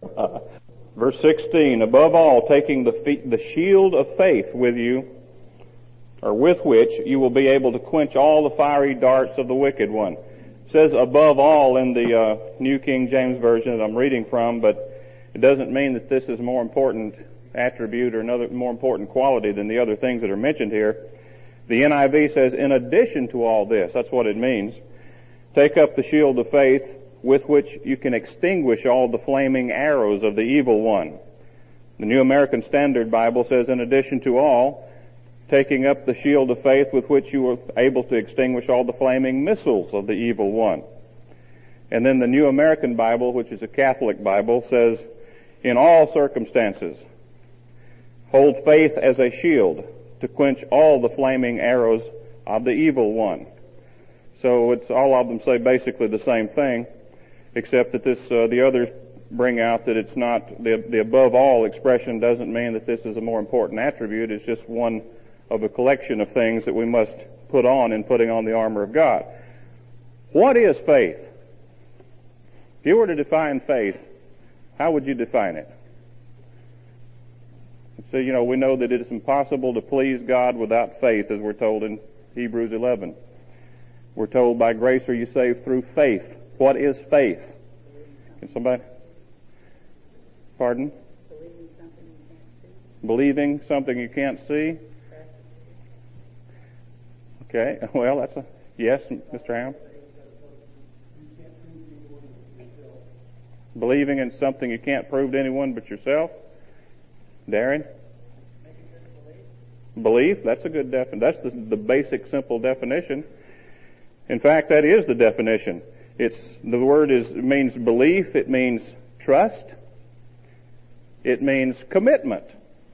Verse 16, above all, taking the shield of faith with you, or with which you will be able to quench all the fiery darts of the wicked one. It says above all in the New King James Version that I'm reading from, but it doesn't mean that this is a more important attribute or another more important quality than the other things that are mentioned here. The NIV says, in addition to all this, that's what it means. Take up the shield of faith with which you can extinguish all the flaming arrows of the evil one. The New American Standard Bible says, in addition to all, taking up the shield of faith with which you are able to extinguish all the flaming missiles of the evil one. And then the New American Bible, which is a Catholic Bible, says, in all circumstances, hold faith as a shield to quench all the flaming arrows of the evil one. So it's all of them say basically the same thing, except that the others bring out that it's not, the above all expression doesn't mean that this is a more important attribute. It's just one of a collection of things that we must put on in putting on the armor of God. What is faith? If you were to define faith, how would you define it? So, we know that it is impossible to please God without faith, as we're told in Hebrews 11. We're told by grace are you saved through faith. What is faith? Can somebody? Pardon? Believing something you can't see. Okay, well, that's a yes, Mr. Ham. Believing in something you can't prove to anyone but yourself. Darren? Belief, that's a good definition. That's the basic, simple definition. In fact, that is the definition. It means belief, it means trust, it means commitment.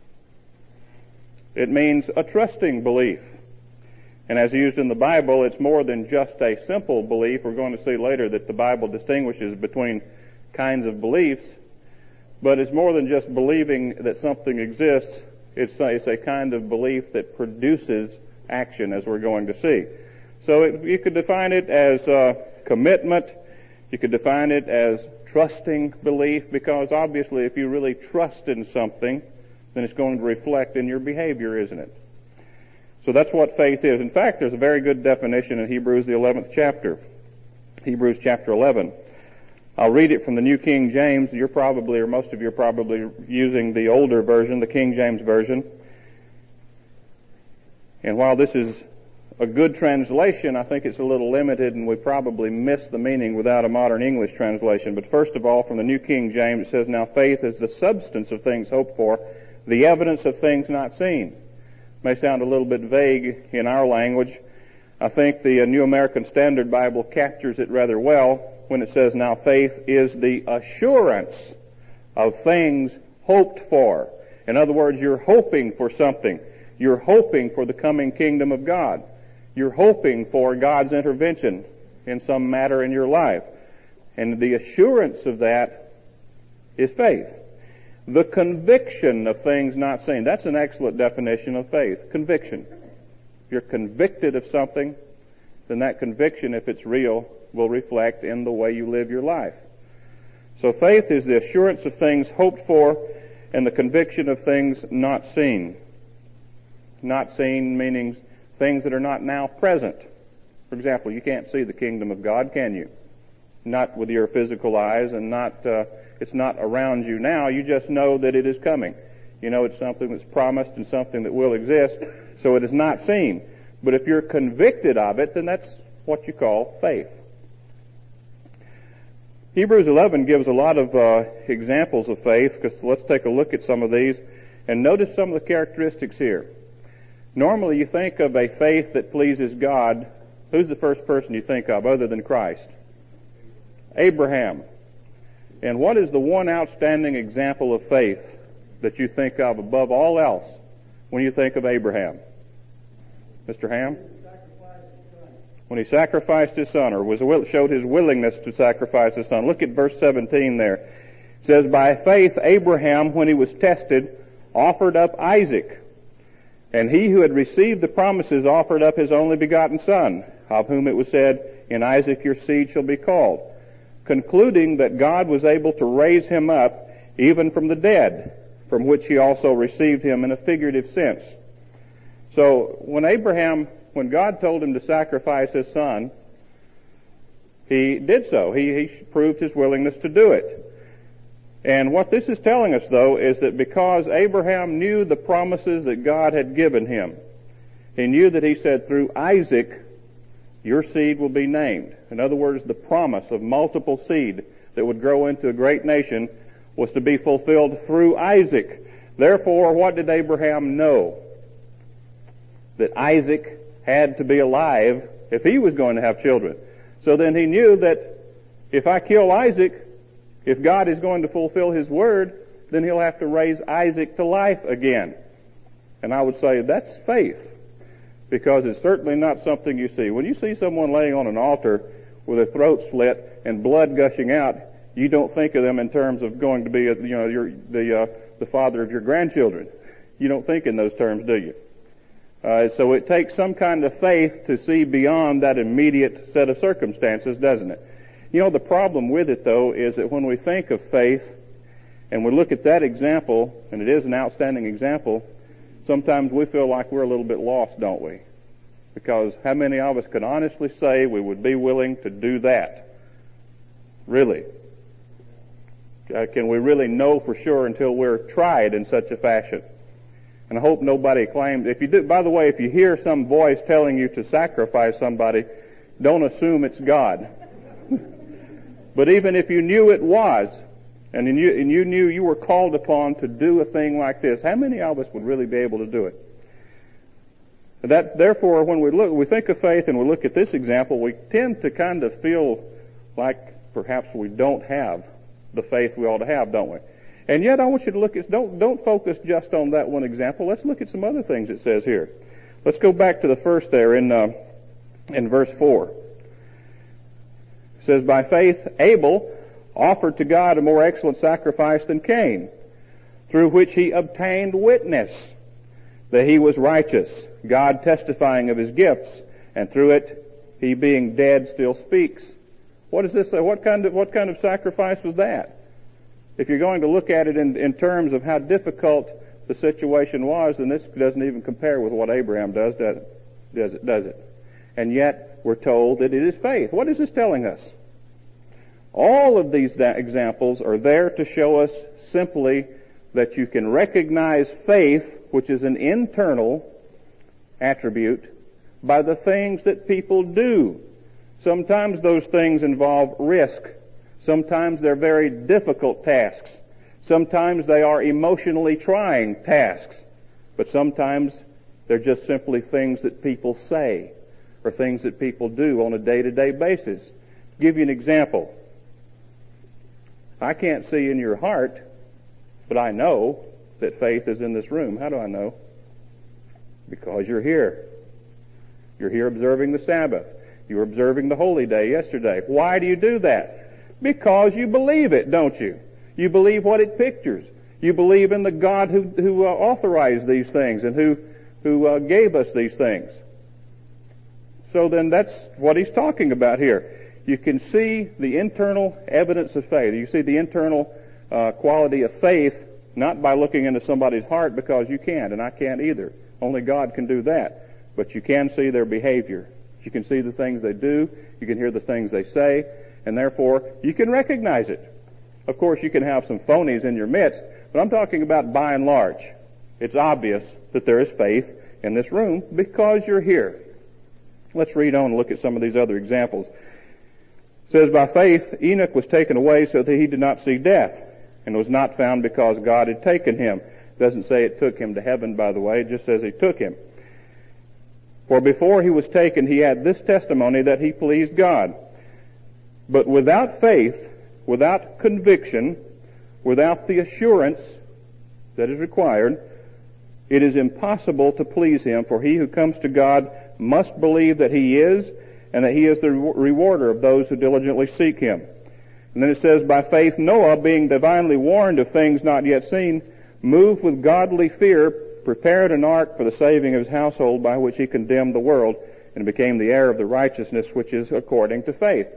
It means a trusting belief. And as used in the Bible, it's more than just a simple belief. We're going to see later that the Bible distinguishes between kinds of beliefs, but it's more than just believing that something exists. It's a kind of belief that produces action, as we're going to see. So you could define it as commitment. You could define it as trusting belief, because obviously if you really trust in something, then it's going to reflect in your behavior, isn't it? So that's what faith is. In fact, there's a very good definition in Hebrews, the 11th chapter. Hebrews chapter 11. I'll read it from the New King James. Most of you are probably using the older version, the King James Version. And while this is a good translation, I think it's a little limited and we probably miss the meaning without a modern English translation. But first of all, from the New King James, it says, now faith is the substance of things hoped for, the evidence of things not seen. May sound a little bit vague in our language. I think the New American Standard Bible captures it rather well when it says, now faith is the assurance of things hoped for. In other words, you're hoping for something. You're hoping for the coming kingdom of God. You're hoping for God's intervention in some matter in your life. And the assurance of that is faith. The conviction of things not seen. That's an excellent definition of faith. Conviction. If you're convicted of something, then that conviction, if it's real, will reflect in the way you live your life. So faith is the assurance of things hoped for and the conviction of things not seen. Not seen meaning things that are not now present. For example, you can't see the kingdom of God, can you? Not with your physical eyes, and it's not around you now. You just know that it is coming. You know it's something that's promised and something that will exist, so it is not seen. But if you're convicted of it, then that's what you call faith. Hebrews 11 gives a lot of examples of faith, because let's take a look at some of these and notice some of the characteristics here. Normally you think of a faith that pleases God. Who's the first person you think of other than Christ? Abraham. And what is the one outstanding example of faith that you think of above all else when you think of Abraham? Mr. Ham? When he sacrificed his son, or showed his willingness to sacrifice his son. Look at verse 17 there. It says, by faith Abraham, when he was tested, offered up Isaac. And he who had received the promises offered up his only begotten son, of whom it was said, in Isaac your seed shall be called, concluding that God was able to raise him up even from the dead, from which he also received him in a figurative sense. So when God told him to sacrifice his son, he did so. He proved his willingness to do it. And what this is telling us, though, is that because Abraham knew the promises that God had given him, he knew that he said, through Isaac, your seed will be named. In other words, the promise of multiple seed that would grow into a great nation was to be fulfilled through Isaac. Therefore, what did Abraham know? That Isaac had to be alive if he was going to have children. So then he knew that if I kill Isaac, if God is going to fulfill his word, then he'll have to raise Isaac to life again. And I would say that's faith, because it's certainly not something you see. When you see someone laying on an altar with their throat slit and blood gushing out, you don't think of them in terms of going to be, the father of your grandchildren. You don't think in those terms, do you? So it takes some kind of faith to see beyond that immediate set of circumstances, doesn't it? You know, the problem with it, though, is that when we think of faith and we look at that example, and it is an outstanding example, sometimes we feel like we're a little bit lost, don't we? Because how many of us can honestly say we would be willing to do that? Really? Can we really know for sure until we're tried in such a fashion? And I hope nobody claims, if you do, by the way, if you hear some voice telling you to sacrifice somebody, don't assume it's God. But even if you knew it was, and you knew you were called upon to do a thing like this, how many of us would really be able to do it? Therefore, when we think of faith and we look at this example, we tend to kind of feel like perhaps we don't have the faith we ought to have, don't we? And yet I want you to look at, don't focus just on that one example. Let's look at some other things it says here. Let's go back to the first there in verse 4. It says, by faith Abel offered to God a more excellent sacrifice than Cain, through which he obtained witness that he was righteous, God testifying of his gifts, and through it he being dead still speaks. What is this? What kind of sacrifice was that? If you're going to look at it in terms of how difficult the situation was, then this doesn't even compare with what Abraham does it? And yet we're told that it is faith. What is this telling us? All of these examples are there to show us simply that you can recognize faith, which is an internal attribute, by the things that people do. Sometimes those things involve risk. Sometimes they're very difficult tasks. Sometimes they are emotionally trying tasks. But sometimes they're just simply things that people say or things that people do on a day-to-day basis. To give you an example, I can't see in your heart, but I know that faith is in this room. How do I know? Because you're here. You're here observing the Sabbath. You were observing the holy day yesterday. Why do you do that? Because you believe it, don't you? You believe what it pictures. You believe in the God who authorized these things and who gave us these things. So then that's what he's talking about here. You can see the internal evidence of faith. You see the internal quality of faith not by looking into somebody's heart, because you can't, and I can't either. Only God can do that. But you can see their behavior. You can see the things they do. You can hear the things they say. And therefore, you can recognize it. Of course, you can have some phonies in your midst, but I'm talking about by and large. It's obvious that there is faith in this room because you're here. Let's read on and look at some of these other examples. It says, by faith Enoch was taken away so that he did not see death, and was not found because God had taken him. It doesn't say it took him to heaven, by the way. It just says he took him. For before he was taken, he had this testimony that he pleased God. But without faith, without conviction, without the assurance that is required, it is impossible to please him. For he who comes to God must believe that he is, and that he is the rewarder of those who diligently seek him. And then it says, by faith Noah, being divinely warned of things not yet seen, moved with godly fear, prepared an ark for the saving of his household, by which he condemned the world, and became the heir of the righteousness which is according to faith.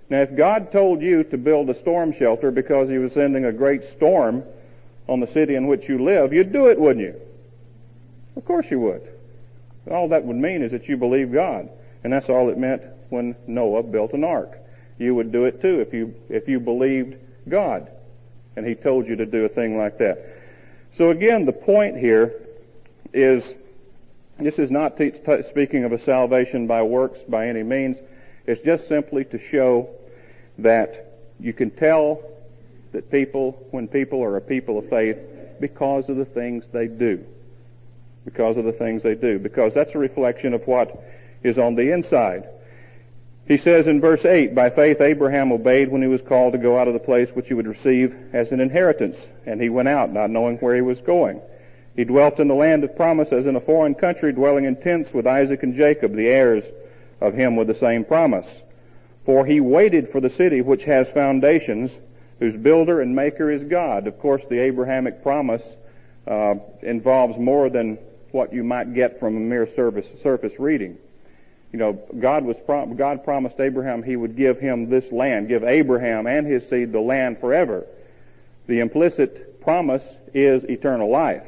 Now, if God told you to build a storm shelter because He was sending a great storm on the city in which you live, you'd do it, wouldn't you? Of course you would. All that would mean is that you believe God. And that's all it meant when Noah built an ark. You would do it too if you believed God and He told you to do a thing like that. So again, the point here is, this is not speaking of a salvation by works by any means. It's just simply to show that you can tell that when people are a people of faith, because of the things they do. Because of the things they do. Because that's a reflection of what is on the inside. He says in verse 8, by faith Abraham obeyed when he was called to go out of the place which he would receive as an inheritance. And he went out, not knowing where he was going. He dwelt in the land of promise as in a foreign country, dwelling in tents with Isaac and Jacob, the heirs of him with the same promise. For he waited for the city which has foundations, whose builder and maker is God. Of course, the Abrahamic promise involves more than what you might get from a mere surface reading. You know, God promised Abraham He would give him this land, give Abraham and his seed the land forever. The implicit promise is eternal life.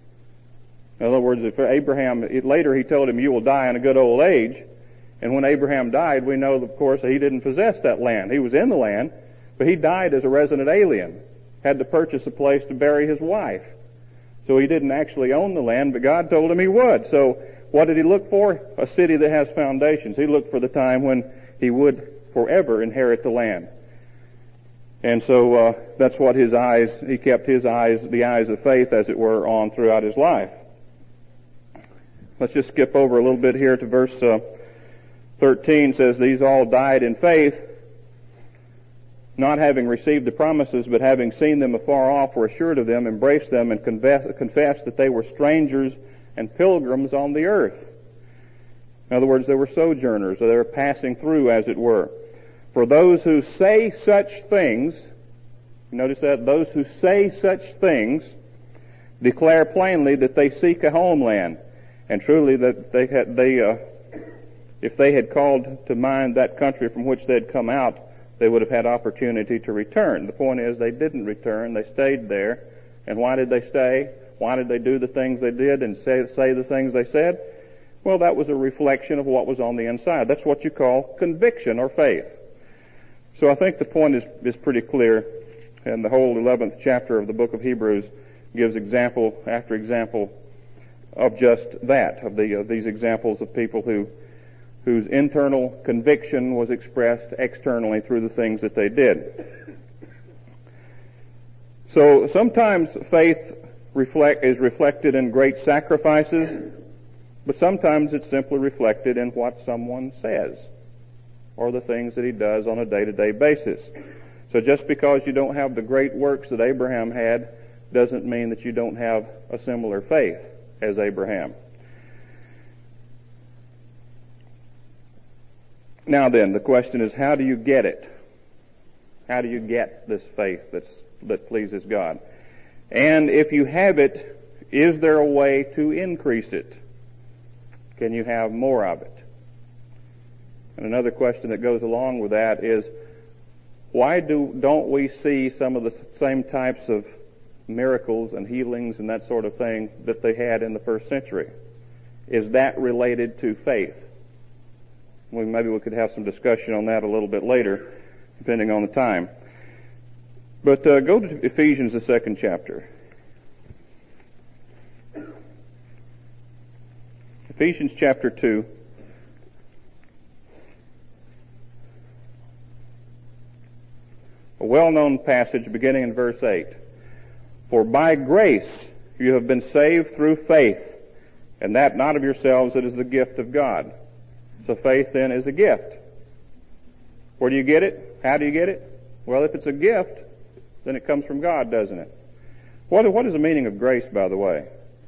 In other words, if Abraham, later He told him, you will die in a good old age. And when Abraham died, we know, of course, that he didn't possess that land. He was in the land, but he died as a resident alien, had to purchase a place to bury his wife. So he didn't actually own the land, but God told him he would. So what did he look for? A city that has foundations. He looked for the time when he would forever inherit the land. And so that's what he kept the eyes of faith, as it were, on throughout his life. Let's just skip over a little bit here to verse 13. Says, these all died in faith, not having received the promises, but having seen them afar off, were assured of them, embraced them, and confessed that they were strangers and pilgrims on the earth. In other words, they were sojourners, or they were passing through, as it were. For those who say such things, notice that, those who say such things declare plainly that they seek a homeland. And truly, that if they had called to mind that country from which they had come out, they would have had opportunity to return. The point is, they didn't return. They stayed there. And why did they stay? Why did they do the things they did and say the things they said? Well, that was a reflection of what was on the inside. That's what you call conviction or faith. So I think the point is pretty clear, and the whole 11th chapter of the book of Hebrews gives example after example of just that, of these examples of people whose internal conviction was expressed externally through the things that they did. So sometimes faith is reflected in great sacrifices, but sometimes it's simply reflected in what someone says or the things that he does on a day-to-day basis. So just because you don't have the great works that Abraham had doesn't mean that you don't have a similar faith as Abraham. Now then, the question is, how do you get it? How do you get this faith that pleases God? And if you have it, is there a way to increase it? Can you have more of it? And another question that goes along with that is, why don't we see some of the same types of miracles and healings and that sort of thing that they had in the first century? Is that related to faith? Maybe we could have some discussion on that a little bit later, depending on the time. But go to Ephesians, the 2nd chapter. Ephesians chapter 2. A well-known passage beginning in verse 8. For by grace you have been saved through faith, and that not of yourselves, it is the gift of God. So faith then is a gift. Where do you get it? How do you get it? Well, if it's a gift, then it comes from God, doesn't it? What is the meaning of grace, by the way?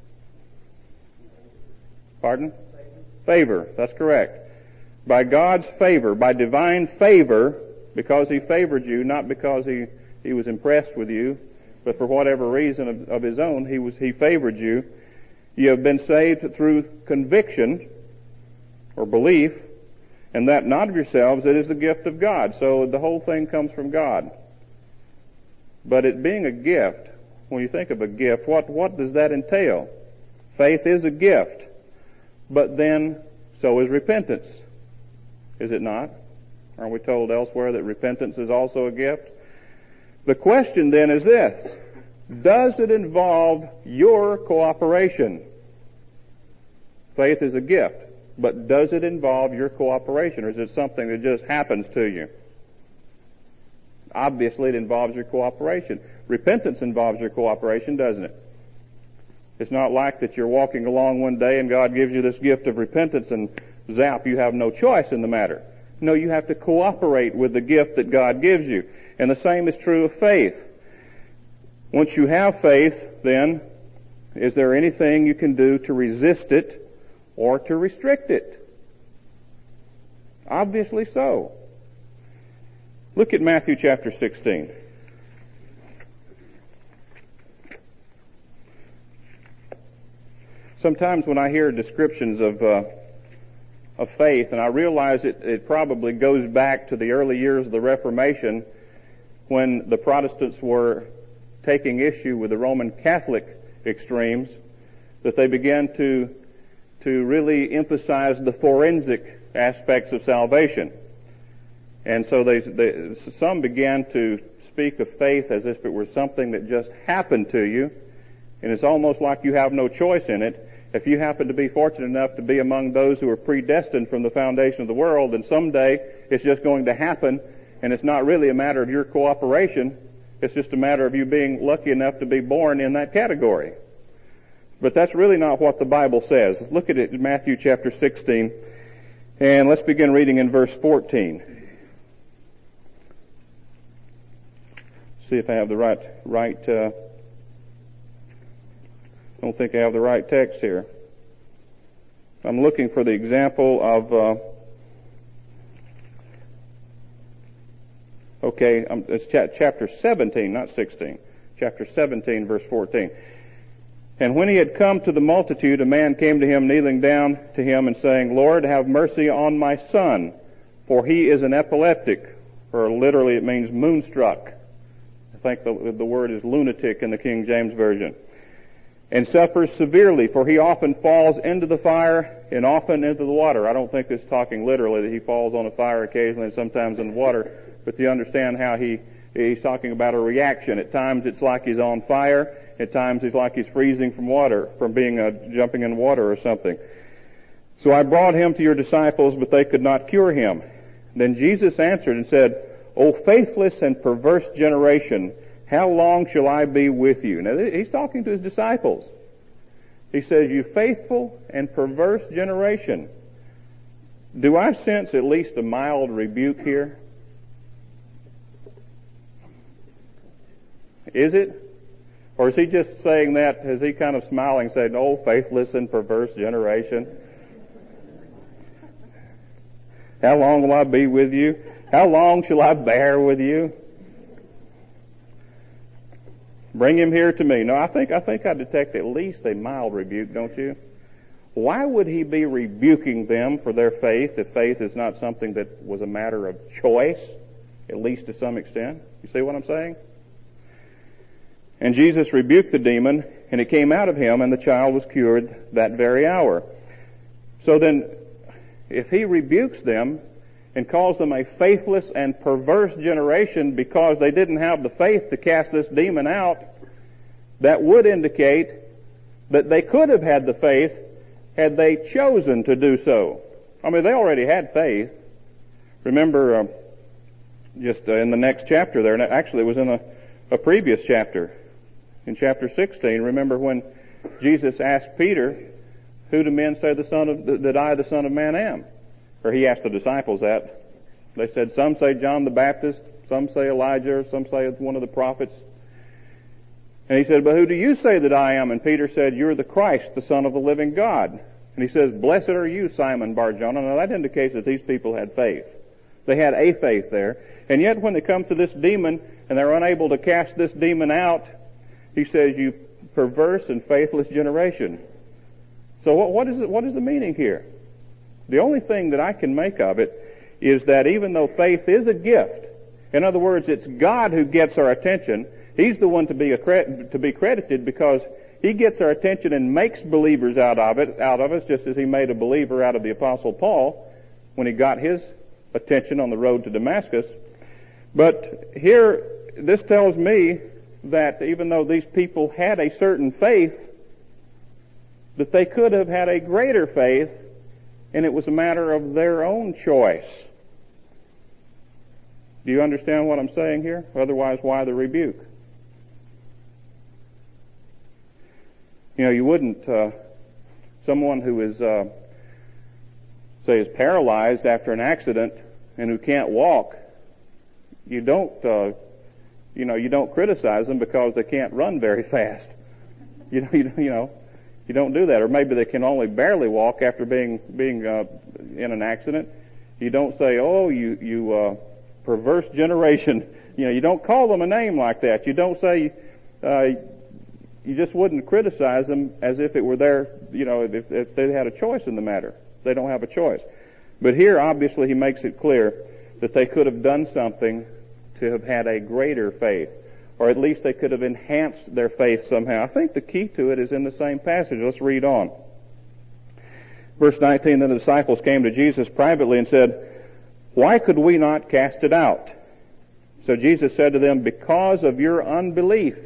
Pardon? Favor. That's correct. By God's favor, by divine favor, because He favored you, not because He was impressed with you, but for whatever reason of His own, He favored you. You have been saved through conviction or belief, And that not of yourselves, it is the gift of God. So the whole thing comes from God. But it being a gift, when you think of a gift, what does that entail? Faith is a gift. But then, so is repentance. Is it not? Aren't we told elsewhere that repentance is also a gift? The question then is this: does it involve your cooperation? Faith is a gift, but does it involve your cooperation, or is it something that just happens to you? Obviously, it involves your cooperation. Repentance involves your cooperation, doesn't it? It's not like that you're walking along one day and God gives you this gift of repentance and zap, you have no choice in the matter. No, you have to cooperate with the gift that God gives you. And the same is true of faith. Once you have faith, then, is there anything you can do to resist it or to restrict it? Obviously so. Look at Matthew chapter 16. Sometimes when I hear descriptions of faith, and I realize it probably goes back to the early years of the Reformation, when the Protestants were taking issue with the Roman Catholic extremes, that they began to really emphasize the forensic aspects of salvation. And so some began to speak of faith as if it were something that just happened to you, and it's almost like you have no choice in it. If you happen to be fortunate enough to be among those who are predestined from the foundation of the world, then someday it's just going to happen, and it's not really a matter of your cooperation. It's just a matter of you being lucky enough to be born in that category. But that's really not what the Bible says. Look at it in Matthew chapter 16, and let's begin reading in verse 14. See if I have the right I don't think I have the right text here. I'm looking for the example of it's chapter 17, not 16. Chapter 17, verse 14. And when he had come to the multitude, a man came to him, kneeling down to him and saying, Lord, have mercy on my son, for he is an epileptic, or literally it means moonstruck. I think the word is lunatic in the King James Version. And suffers severely, for he often falls into the fire and often into the water. I don't think it's talking literally that he falls on a fire occasionally and sometimes in the water, but you understand how he's talking about a reaction. At times it's like he's on fire. At times it's like he's freezing from water, from being jumping in water or something. So I brought him to your disciples, but they could not cure him. Then Jesus answered and said, O faithless and perverse generation, how long shall I be with you? Now, he's talking to his disciples. He says, you faithful and perverse generation. Do I sense at least a mild rebuke here? Is it? Or is he just saying that, is he kind of smiling, saying, oh, faithless and perverse generation? How long will I be with you? How long shall I bear with you? Bring him here to me. No, I think I detect at least a mild rebuke, don't you? Why would he be rebuking them for their faith if faith is not something that was a matter of choice, at least to some extent? You see what I'm saying? And Jesus rebuked the demon, and it came out of him, and the child was cured that very hour. So then, if he rebukes them and calls them a faithless and perverse generation because they didn't have the faith to cast this demon out, that would indicate that they could have had the faith had they chosen to do so. I mean, they already had faith. Remember, in the next chapter there, and actually it was in a previous chapter, in chapter 16, remember when Jesus asked Peter, who do men say that I, the Son of Man, am? Or he asked the disciples that. They said, some say John the Baptist, some say Elijah, some say it's one of the prophets. And he said, but who do you say that I am? And Peter said, you're the Christ, the Son of the living God. And he says, blessed are you, Simon Bar-Jonah. Now that indicates that these people had faith. They had a faith there. And yet when they come to this demon and they're unable to cast this demon out, he says, you perverse and faithless generation. So what is the meaning here? The only thing that I can make of it is that even though faith is a gift, in other words, it's God who gets our attention, He's the one to be credited because He gets our attention and makes believers out of us, just as He made a believer out of the Apostle Paul when He got his attention on the road to Damascus. But here, this tells me that even though these people had a certain faith, that they could have had a greater faith, and it was a matter of their own choice. Do you understand what I'm saying here? Otherwise, why the rebuke? You know, you wouldn't, someone who is, say, is paralyzed after an accident and who can't walk, you don't criticize them because they can't run very fast. You don't do that. Or maybe they can only barely walk after being in an accident. You don't say, "Oh, you perverse generation." You don't call them a name like that. You don't say, you just wouldn't criticize them as if it were their, if they had a choice in the matter. They don't have a choice. But here, obviously, he makes it clear that they could have done something to have had a greater faith, or at least they could have enhanced their faith somehow. I think the key to it is in the same passage. Let's read on. Verse 19, then the disciples came to Jesus privately and said, "Why could we not cast it out?" So Jesus said to them, "Because of your unbelief.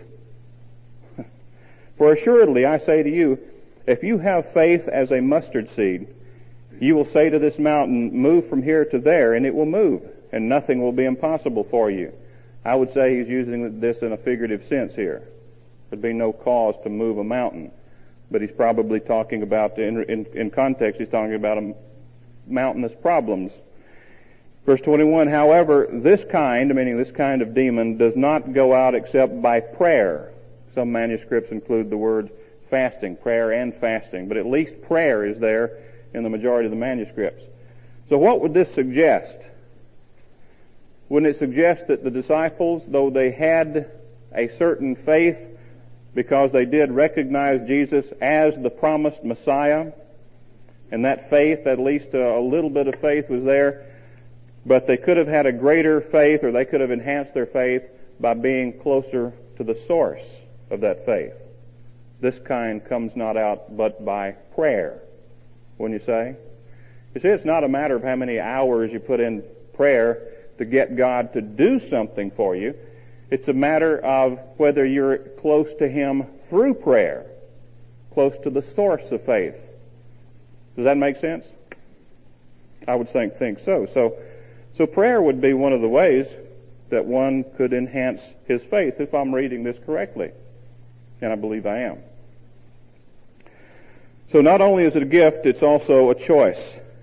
For assuredly I say to you, if you have faith as a mustard seed, you will say to this mountain, 'Move from here to there,' and it will move, and nothing will be impossible for you." I would say he's using this in a figurative sense here. There'd be no cause to move a mountain. But he's probably talking about, in context, he's talking about mountainous problems. Verse 21, however, this kind, meaning this kind of demon, does not go out except by prayer. Some manuscripts include the word fasting, prayer and fasting, but at least prayer is there in the majority of the manuscripts. So what would this suggest? Wouldn't it suggest that the disciples, though they had a certain faith because they did recognize Jesus as the promised Messiah, and that faith, at least a little bit of faith was there, but they could have had a greater faith, or they could have enhanced their faith by being closer to the source of that faith. This kind comes not out but by prayer, wouldn't you say? You see, it's not a matter of how many hours you put in prayer to get God to do something for you. It's a matter of whether you're close to Him through prayer, close to the source of faith. Does that make sense? I would think so. So prayer would be one of the ways that one could enhance his faith, if I'm reading this correctly. And I believe I am. So not only is it a gift, it's also a choice.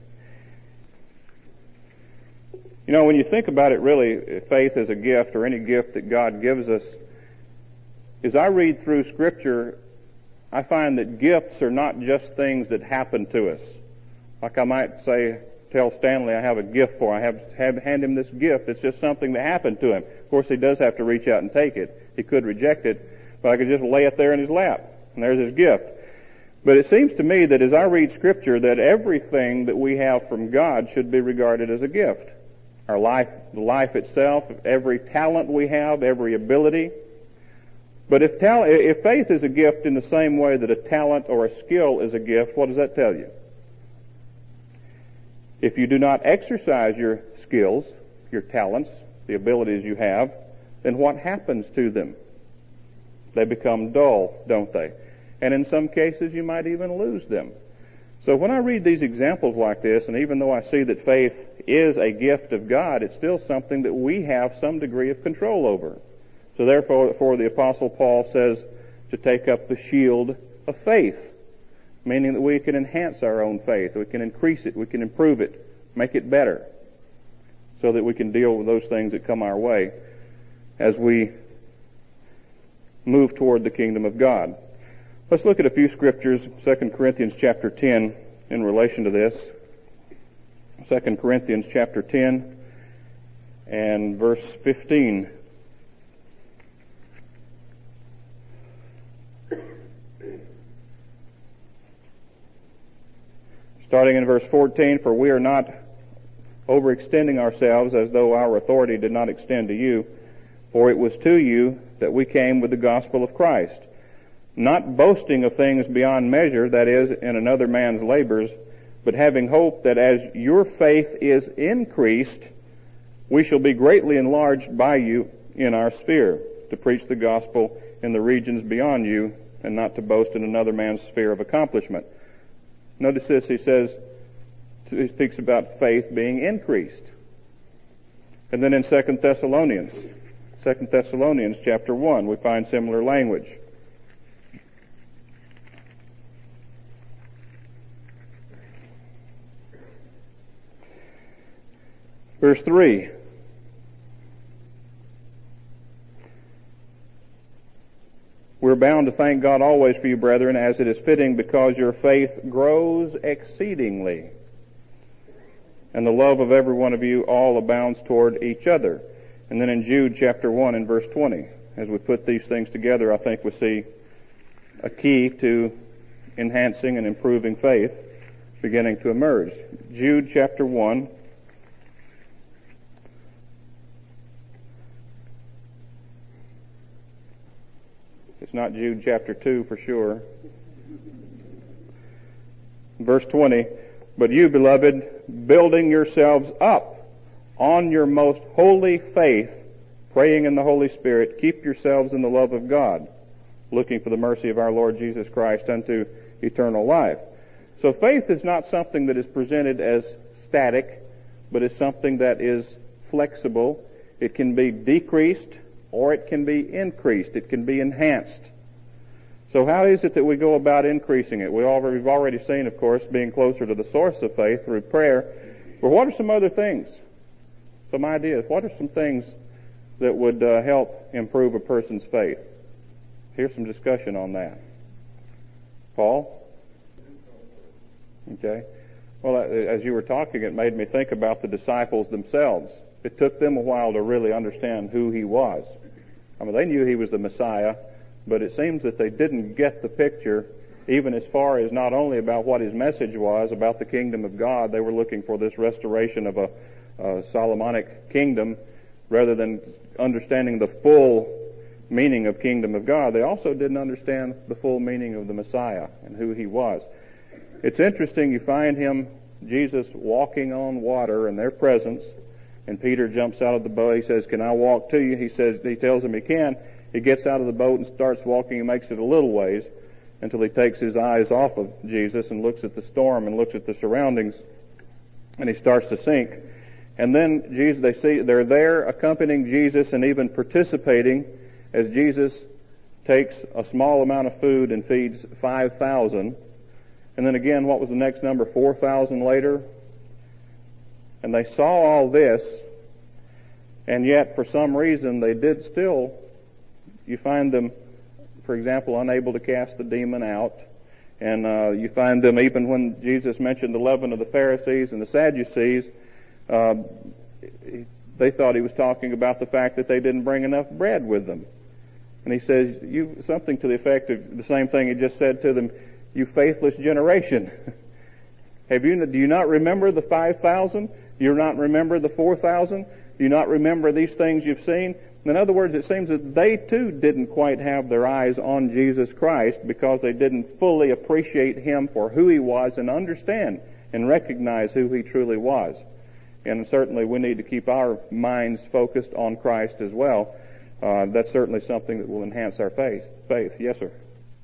When you think about it, really, faith as a gift, or any gift that God gives us, as I read through Scripture, I find that gifts are not just things that happen to us. Like I might tell Stanley I have a gift for him. I have hand him this gift. It's just something that happened to him. Of course, he does have to reach out and take it. He could reject it, but I could just lay it there in his lap, and there's his gift. But it seems to me that as I read Scripture, that everything that we have from God should be regarded as a gift. Our life, the life itself, every talent we have, every ability. But if faith is a gift in the same way that a talent or a skill is a gift, what does that tell you? If you do not exercise your skills, your talents, the abilities you have, then what happens to them? They become dull, don't they? And in some cases you might even lose them. So when I read these examples like this, and even though I see that faith is a gift of God, it's still something that we have some degree of control over. So therefore the Apostle Paul says to take up the shield of faith, meaning that we can enhance our own faith, we can increase it, we can improve it, make it better, so that we can deal with those things that come our way as we move toward the kingdom of God. Let's look at a few scriptures, 2 Corinthians chapter 10, in relation to this. 2 Corinthians chapter 10 and verse 15. Starting in verse 14, for we are not overextending ourselves as though our authority did not extend to you. For it was to you that we came with the gospel of Christ, not boasting of things beyond measure, that is, in another man's labors, but having hope that as your faith is increased, we shall be greatly enlarged by you in our sphere, to preach the gospel in the regions beyond you, and not to boast in another man's sphere of accomplishment. Notice this, he speaks about faith being increased. And then in 2 Thessalonians chapter 1, we find similar language. Verse 3. We're bound to thank God always for you, brethren, as it is fitting, because your faith grows exceedingly, and the love of every one of you all abounds toward each other. And then in Jude chapter 1 and verse 20, as we put these things together, I think we see a key to enhancing and improving faith beginning to emerge. Jude chapter 1. It's not Jude chapter 2 for sure. Verse 20, but you, beloved, building yourselves up on your most holy faith, praying in the Holy Spirit, keep yourselves in the love of God, looking for the mercy of our Lord Jesus Christ unto eternal life. So faith is not something that is presented as static, but is something that is flexible. It can be decreased or it can be increased. It can be enhanced. So how is it that we go about increasing it? We've already seen, of course, being closer to the source of faith through prayer. But what are some other things? Some ideas. What are some things that would help improve a person's faith? Here's some discussion on that. Paul? Okay. Well, as you were talking, it made me think about the disciples themselves. It took them a while to really understand who he was. I mean, they knew he was the Messiah, but it seems that they didn't get the picture, even as far as not only about what his message was, about the kingdom of God. They were looking for this restoration of a Solomonic kingdom, rather than understanding the full meaning of kingdom of God. They also didn't understand the full meaning of the Messiah and who he was. It's interesting, you find Jesus, walking on water in their presence, and Peter jumps out of the boat. He says, can I walk to you? He tells him he can. He gets out of the boat and starts walking. He makes it a little ways until he takes his eyes off of Jesus and looks at the storm and looks at the surroundings, and he starts to sink. And then they're there accompanying Jesus and even participating as Jesus takes a small amount of food and feeds 5,000. And then again, what was the next number? 4,000 later. And they saw all this, and yet for some reason they did still, you find them, for example, unable to cast the demon out. And you find them, even when Jesus mentioned the leaven of the Pharisees and the Sadducees, they thought he was talking about the fact that they didn't bring enough bread with them. And he says, something to the effect of the same thing he just said to them, you faithless generation. Do you not remember the 5,000? Do you not remember the 4,000? Do you not remember these things you've seen? In other words, it seems that they too didn't quite have their eyes on Jesus Christ, because they didn't fully appreciate him for who he was and understand and recognize who he truly was. And certainly we need to keep our minds focused on Christ as well. That's certainly something that will enhance our faith. Yes, sir.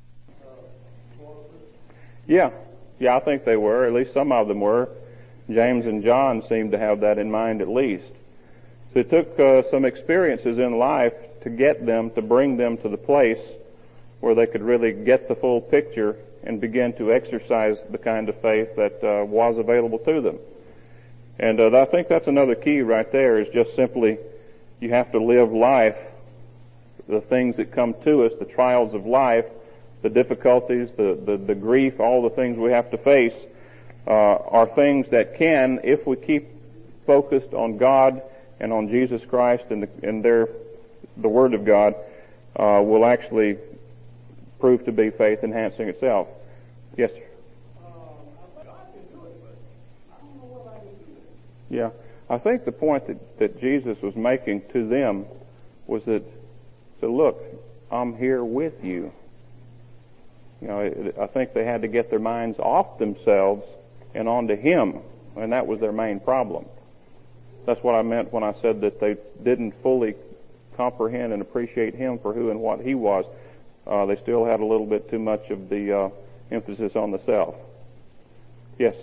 Yeah, I think they were. At least some of them were. James and John seemed to have that in mind at least. So it took some experiences in life to get them, to bring them to the place where they could really get the full picture and begin to exercise the kind of faith that was available to them. And I think that's another key right there, is just simply you have to live life. The things that come to us, the trials of life, the difficulties, the grief, all the things we have to face are things that can, if we keep focused on God and on Jesus Christ and the Word of God, will actually prove to be faith enhancing itself. Yes, sir. I can do it, but I don't know what I can do. Yeah. I think the point that Jesus was making to them was that, look, I'm here with you. You know, I think they had to get their minds off themselves and onto Him, and that was their main problem. That's what I meant when I said that they didn't fully comprehend and appreciate Him for who and what He was. They still had a little bit too much of the emphasis on the self. Yes?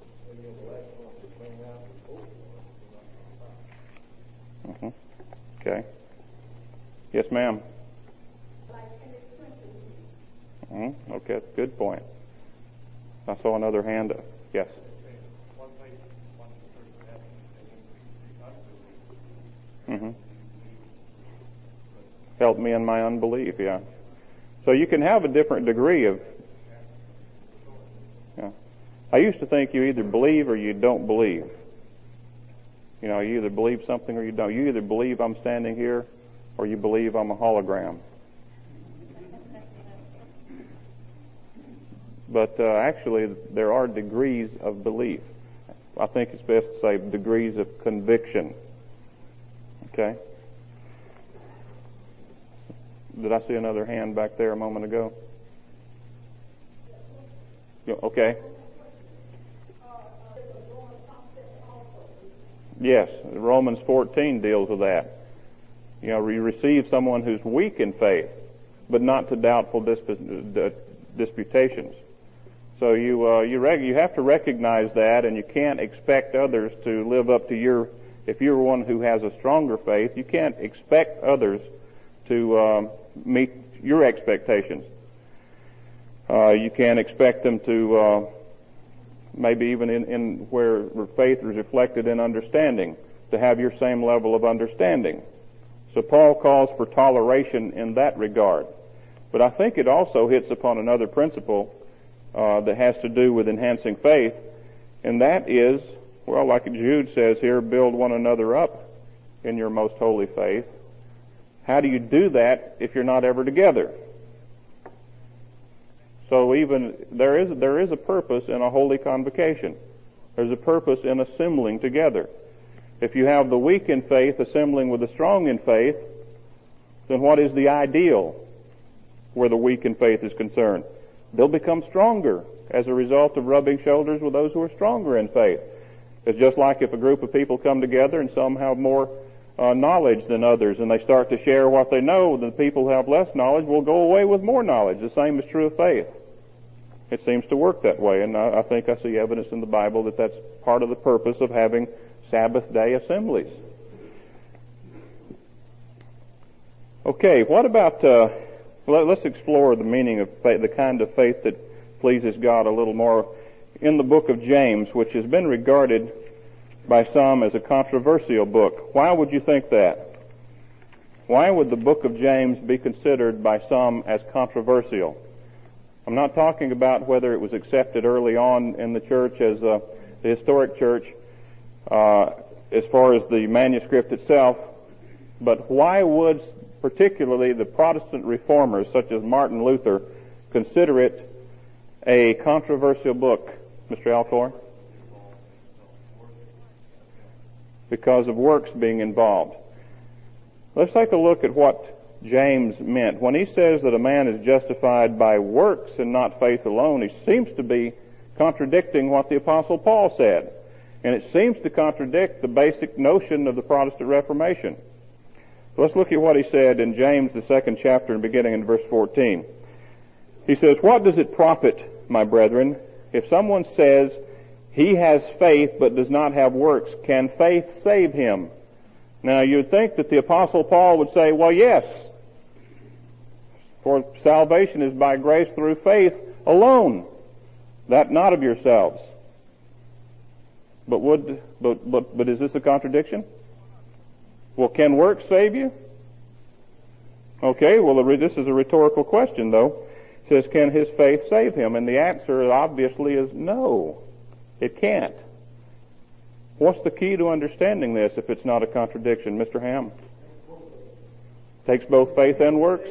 Mm-hmm. Okay. Yes, ma'am. Mm-hmm. Okay, good point. I saw another hand up. Yes. Mm-hmm. Help me in my unbelief, yeah. So you can have a different degree of... Yeah. I used to think you either believe or you don't believe. You know, you either believe something or you don't. You either believe I'm standing here or you believe I'm a hologram. But actually, there are degrees of belief. I think it's best to say degrees of conviction. Okay? Did I see another hand back there a moment ago? Okay. Yes, Romans 14 deals with that. You know, you receive someone who's weak in faith, but not to doubtful disputations. So you have to recognize that, and you can't expect others to live up to your. If you're one who has a stronger faith, you can't expect others to meet your expectations. You can't expect them to, maybe even in where faith is reflected in understanding, to have your same level of understanding. So Paul calls for toleration in that regard. But I think it also hits upon another principle that has to do with enhancing faith, and that is, well, like Jude says here, build one another up in your most holy faith. How do you do that if you're not ever together? So even there is a purpose in a holy convocation. There's a purpose in assembling together. If you have the weak in faith assembling with the strong in faith, then what is the ideal where the weak in faith is concerned? They'll become stronger as a result of rubbing shoulders with those who are stronger in faith. It's just like if a group of people come together and some have more knowledge than others, and they start to share what they know, the people who have less knowledge will go away with more knowledge. The same is true of faith. It seems to work that way, and I think I see evidence in the Bible that that's part of the purpose of having Sabbath day assemblies. Okay, what about, let's explore the meaning of faith, the kind of faith that pleases God a little more in the book of James, which has been regarded by some as a controversial book. Why would you think that? Why would the book of James be considered by some as controversial? I'm not talking about whether it was accepted early on in the church as the historic church as far as the manuscript itself, but why would particularly the Protestant reformers such as Martin Luther consider it a controversial book, Mr. Alcor? Because of works being involved. Let's take a look at what James meant. When he says that a man is justified by works and not faith alone, he seems to be contradicting what the Apostle Paul said. And it seems to contradict the basic notion of the Protestant Reformation. So let's look at what he said in James, the 2nd chapter, and beginning in verse 14. He says, "What does it profit, my brethren, if someone says he has faith but does not have works? Can faith save him?" Now you'd think that the Apostle Paul would say, well, yes, for salvation is by grace through faith alone, that not of yourselves. But is this a contradiction? Well, can works save you? Okay, well, this is a rhetorical question, though. It says, can his faith save him? And the answer obviously is no, it can't. What's the key to understanding this if it's not a contradiction? Mr. Ham? Takes both faith and works?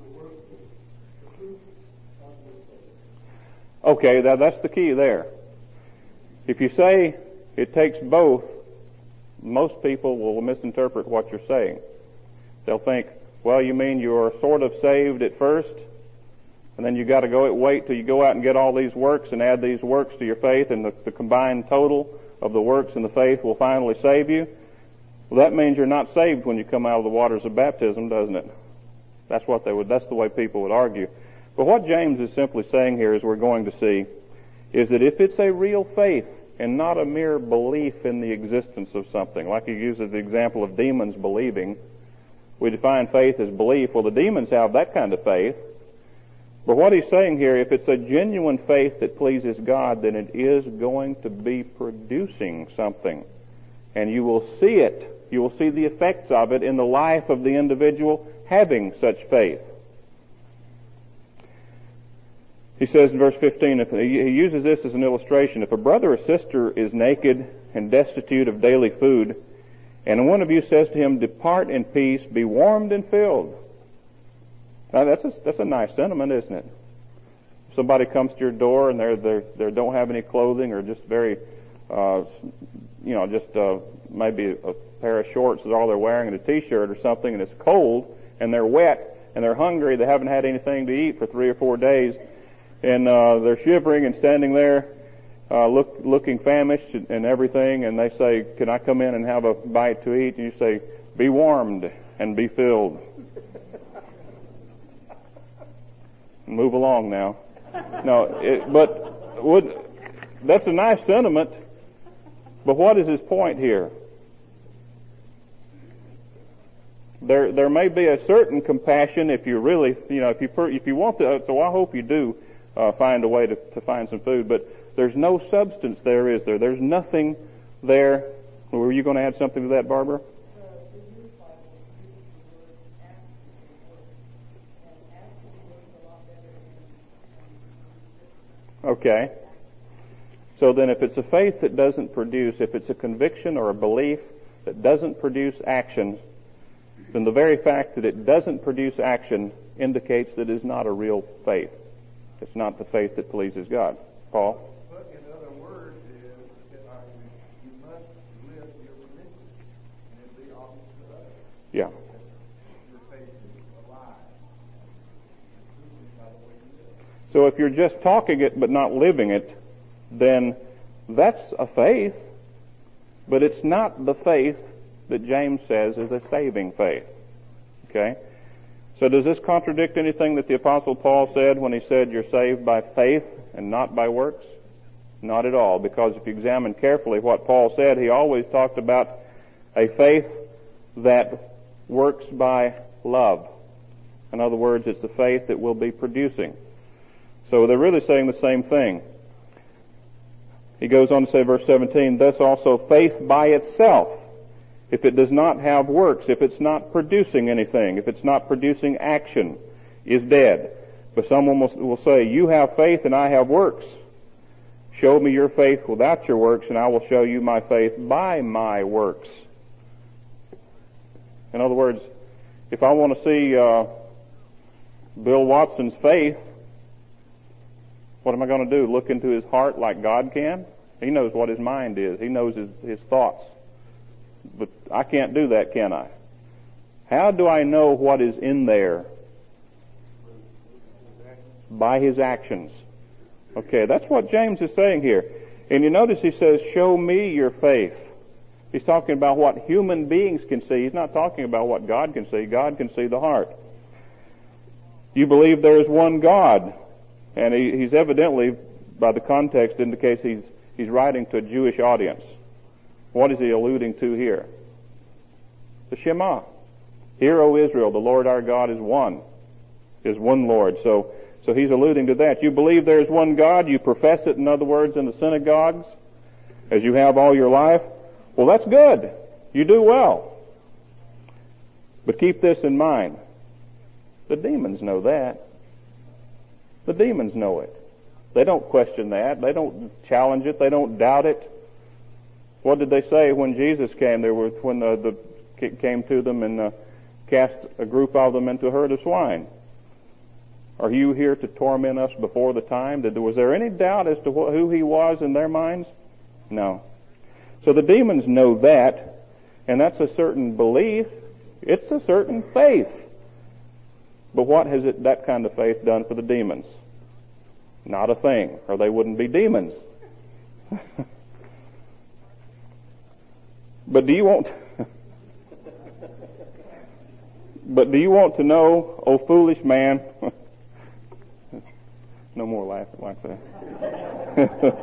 Okay, that's the key there. If you say it takes both, most people will misinterpret what you're saying. They'll think, well, you mean you're sort of saved at first, and then you got to wait till you go out and get all these works and add these works to your faith, and the combined total of the works and the faith will finally save you. Well, that means you're not saved when you come out of the waters of baptism, doesn't it? That's the way people would argue. But what James is simply saying here, as we're going to see, is that if it's a real faith and not a mere belief in the existence of something, like he uses the example of demons believing, we define faith as belief. Well, the demons have that kind of faith. But what he's saying here, if it's a genuine faith that pleases God, then it is going to be producing something. And you will see it. You will see the effects of it in the life of the individual having such faith. He says in verse 15, he uses this as an illustration. If a brother or sister is naked and destitute of daily food, and one of you says to him, "Depart in peace, be warmed and filled." Now that's a nice sentiment, isn't it? Somebody comes to your door and they don't have any clothing, or just very, maybe a pair of shorts is all they're wearing and a t-shirt or something, and it's cold and they're wet and they're hungry. They haven't had anything to eat for 3 or 4 days, and they're shivering and standing there, looking famished and everything. And they say, "Can I come in and have a bite to eat?" And you say, "Be warmed and be filled." Move along now. That's a nice sentiment, but what is his point here? There may be a certain compassion if you really, if you want to, so I hope you do find a way to find some food, but there's no substance there, is there? There's nothing there. Were you going to add something to that, Barbara? Okay. So then if it's a faith that doesn't produce, if it's a conviction or a belief that doesn't produce action, then the very fact that it doesn't produce action indicates that it is not a real faith. It's not the faith that pleases God. Paul? But in other words, you must live your religion and be honest to others. Yeah. Your faith is alive. By the way you live. So if you're just talking it but not living it, then that's a faith, but it's not the faith that James says is a saving faith. Okay? So does this contradict anything that the Apostle Paul said when he said you're saved by faith and not by works? Not at all, because if you examine carefully what Paul said, he always talked about a faith that works by love. In other words, it's the faith that will be producing. So they're really saying the same thing. He goes on to say, verse 17, thus also faith by itself, if it does not have works, if it's not producing anything, if it's not producing action, is dead. But someone will say, you have faith and I have works. Show me your faith without your works, and I will show you my faith by my works. In other words, if I want to see Bill Watson's faith, what am I going to do? Look into his heart like God can? He knows what his mind is. He knows his thoughts. But I can't do that, can I? How do I know what is in there? By his actions. Okay, that's what James is saying here. And you notice he says, show me your faith. He's talking about what human beings can see. He's not talking about what God can see. God can see the heart. You believe there is one God. And he's evidently, by the context, indicates he's writing to a Jewish audience. What is he alluding to here? The Shema. Hear, O Israel, the Lord our God is one Lord. So he's alluding to that. You believe there is one God. You profess it, in other words, in the synagogues, as you have all your life. Well, that's good. You do well. But keep this in mind. The demons know that. The demons know it. They don't question that. They don't challenge it. They don't doubt it. What did they say when Jesus came? When the came to them and cast a group of them into a herd of swine. Are you here to torment us before the time? Was there any doubt as to who he was in their minds? No. So the demons know that, and that's a certain belief. It's a certain faith. But what has that kind of faith done for the demons? Not a thing, or they wouldn't be demons. But do you want to know, O foolish man? No more laughing like that.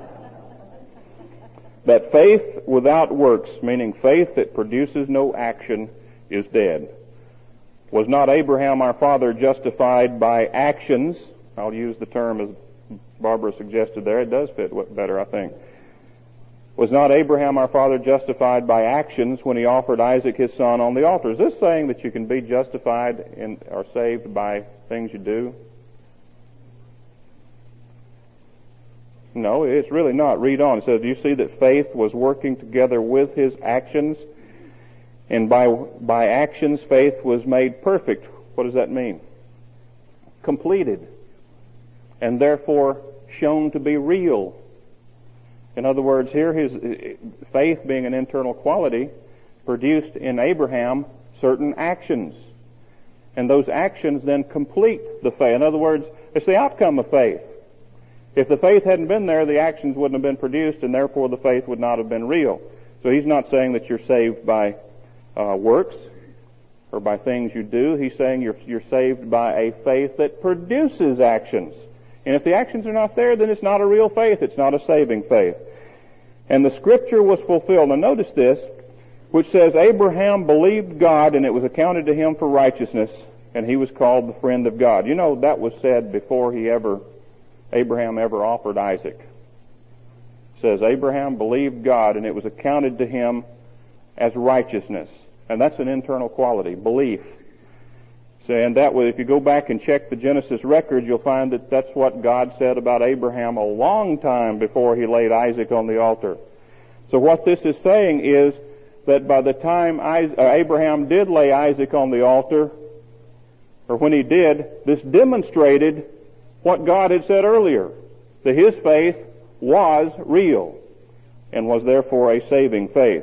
That faith without works, meaning faith that produces no action, is dead. Was not Abraham our father justified by actions? I'll use the term as Barbara suggested there. It does fit better, I think. Was not Abraham our father justified by actions when he offered Isaac his son on the altar? Is this saying that you can be justified or saved by things you do? No, it's really not. Read on. It says, do you see that faith was working together with his actions? And by actions, faith was made perfect. What does that mean? Completed. And therefore shown to be real. In other words, here his faith, being an internal quality, produced in Abraham certain actions. And those actions then complete the faith. In other words, it's the outcome of faith. If the faith hadn't been there, the actions wouldn't have been produced, and therefore the faith would not have been real. So he's not saying that you're saved by works or by things you do. He's saying you're saved by a faith that produces actions. And if the actions are not there, then it's not a real faith. It's not a saving faith. And the scripture was fulfilled. Now notice this, which says, Abraham believed God, and it was accounted to him for righteousness, and he was called the friend of God. You know, that was said before Abraham ever offered Isaac. It says, Abraham believed God, and it was accounted to him as righteousness. And that's an internal quality, belief. And that way, if you go back and check the Genesis record, you'll find that that's what God said about Abraham a long time before he laid Isaac on the altar. So what this is saying is that by the time Abraham did lay Isaac on the altar, or when he did, this demonstrated what God had said earlier, that his faith was real and was therefore a saving faith.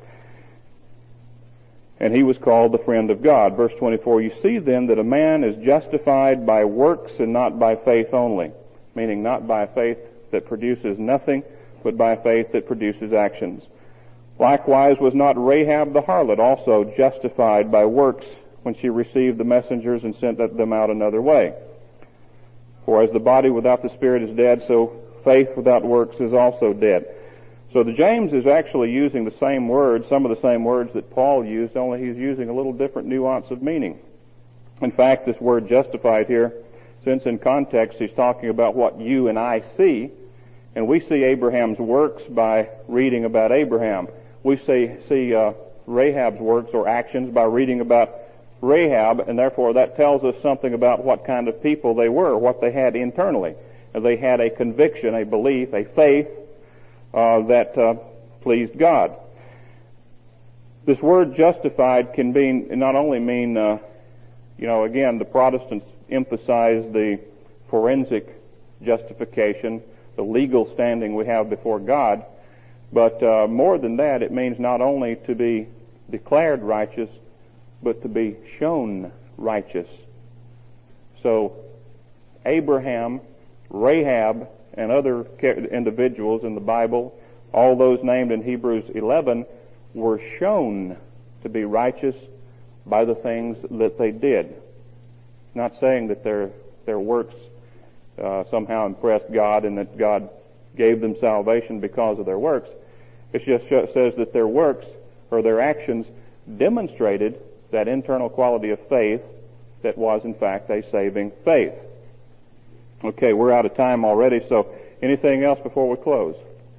And he was called the friend of God. Verse 24, you see then that a man is justified by works and not by faith only, meaning not by faith that produces nothing, but by faith that produces actions. Likewise was not Rahab the harlot also justified by works when she received the messengers and sent them out another way? For as the body without the spirit is dead, so faith without works is also dead. So the James is actually using the same words, some of the same words that Paul used, only he's using a little different nuance of meaning. In fact, this word justified here, since in context he's talking about what you and I see, and we see Abraham's works by reading about Abraham. We see Rahab's works or actions by reading about Rahab, and therefore that tells us something about what kind of people they were, what they had internally. They had a conviction, a belief, a faith that pleased God. This word justified can not only mean, again, the Protestants emphasize the forensic justification, the legal standing we have before God, but more than that, it means not only to be declared righteous, but to be shown righteous. So Abraham, Rahab, and other individuals in the Bible, all those named in Hebrews 11, were shown to be righteous by the things that they did. Not saying that their works somehow impressed God and that God gave them salvation because of their works. It just says that their works or their actions demonstrated that internal quality of faith that was in fact a saving faith. Okay, we're out of time already, so anything else before we close?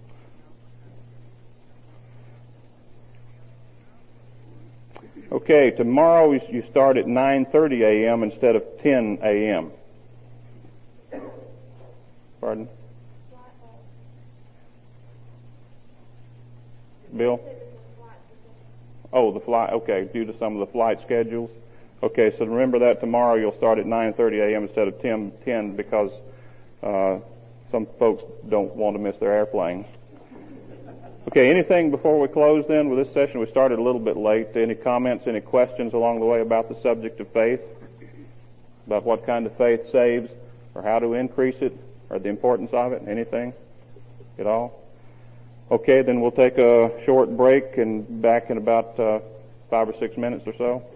Okay, tomorrow you start at 9:30 a.m. instead of 10 a.m. Pardon? Bill? Oh, the flight, okay, due to some of the flight schedules. Okay, so remember that tomorrow you'll start at 9:30 a.m. instead of 10 because some folks don't want to miss their airplanes. Okay, anything before we close then with this session? We started a little bit late. Any comments, any questions along the way about the subject of faith? About what kind of faith saves, or how to increase it, or the importance of it? Anything at all? Okay, then we'll take a short break and back in about 5 or 6 minutes or so.